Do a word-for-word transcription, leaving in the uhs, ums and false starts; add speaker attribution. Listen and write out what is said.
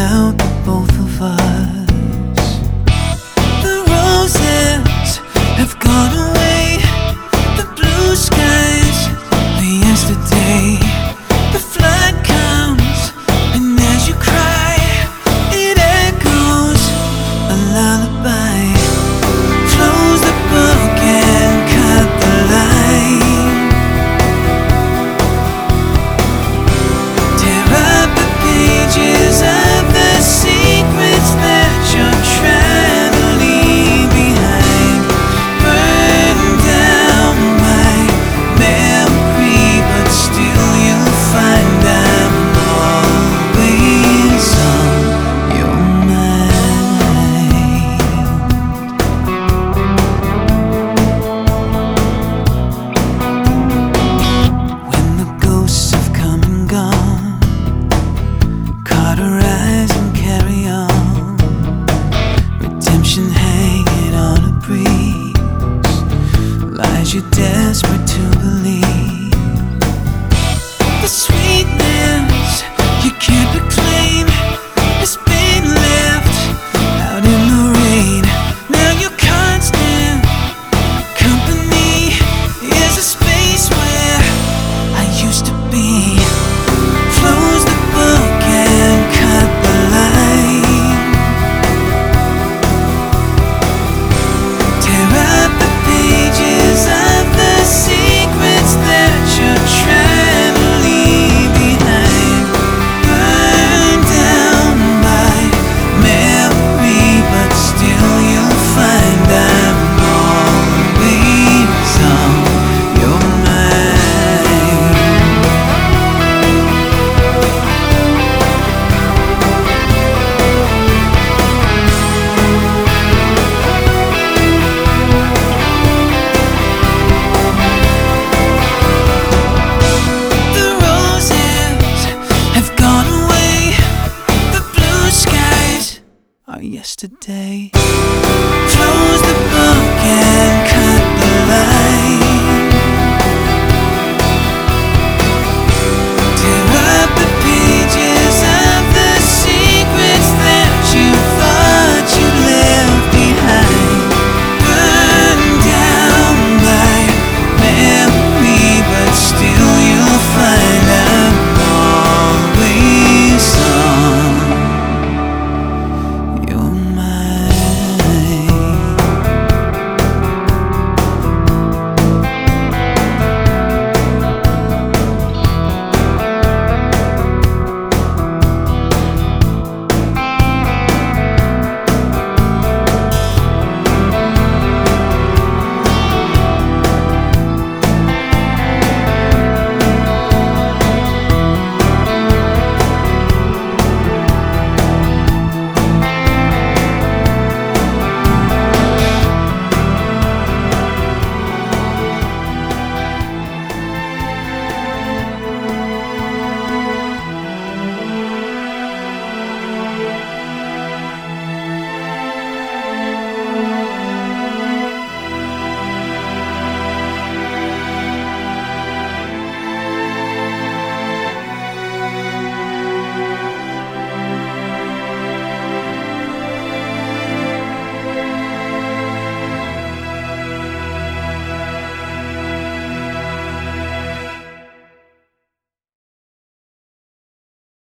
Speaker 1: about the both of us. The roses have gone away, the blue skies were yesterday. The flood comes, and as you cry, it echoes a lullaby. Close the book and cut the line. Tear up the pages of the secrets that you're trying to leave behind. Burn down my memory, but still you'll find I'm always on your mind. When the ghosts have come and gone, cauterize and carry on. Redemption hanging on a breeze, lies you're desperate to believe. The sweetness you can't reclaim has been left out in the rain. Now your constant company is a space where I used to be. Close the book and cut the line. Tear up the pages of the secrets that you're trying to leave behind. Burn down my memory, but still you'll find I'm always on your mind. The roses have gone away, the blue skies are yesterday. Close the book and cut the line.